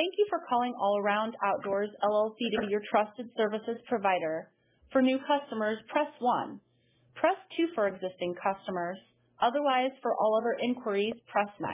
Thank you for calling All Around Outdoors LLC to be your trusted services provider. For new customers, press 1. Press 2 for existing customers. Otherwise, for all other inquiries, press 9.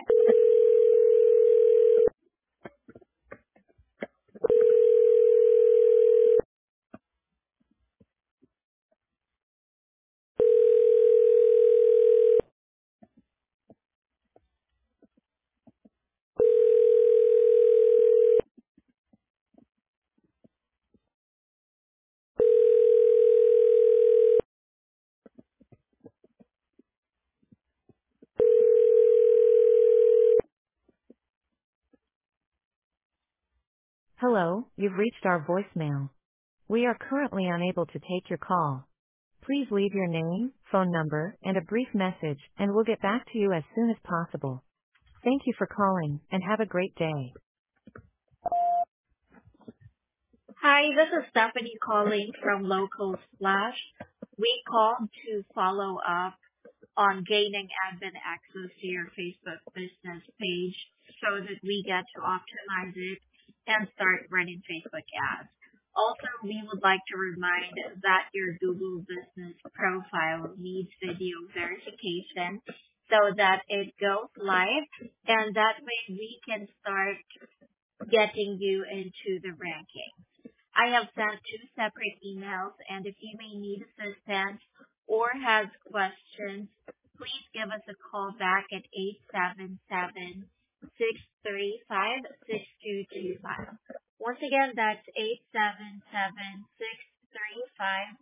Hello, you've reached our voicemail. We are currently unable to take your call. Please leave your name, phone number, and a brief message, and we'll get back to you as soon as possible. Thank you for calling, and have a great day. Hi, this is Stephanie calling from Local Splash. We called to follow up on gaining admin access to your Facebook business page so that we get to optimize it and start running Facebook ads. Also, we would like to remind that your Google business profile needs video verification so that it goes live, and that way we can start getting you into the ranking. I have sent 2 separate emails, and if you may need assistance or have questions, please give us a call back at 877-635-6225. Once again, that's 877-635-6225.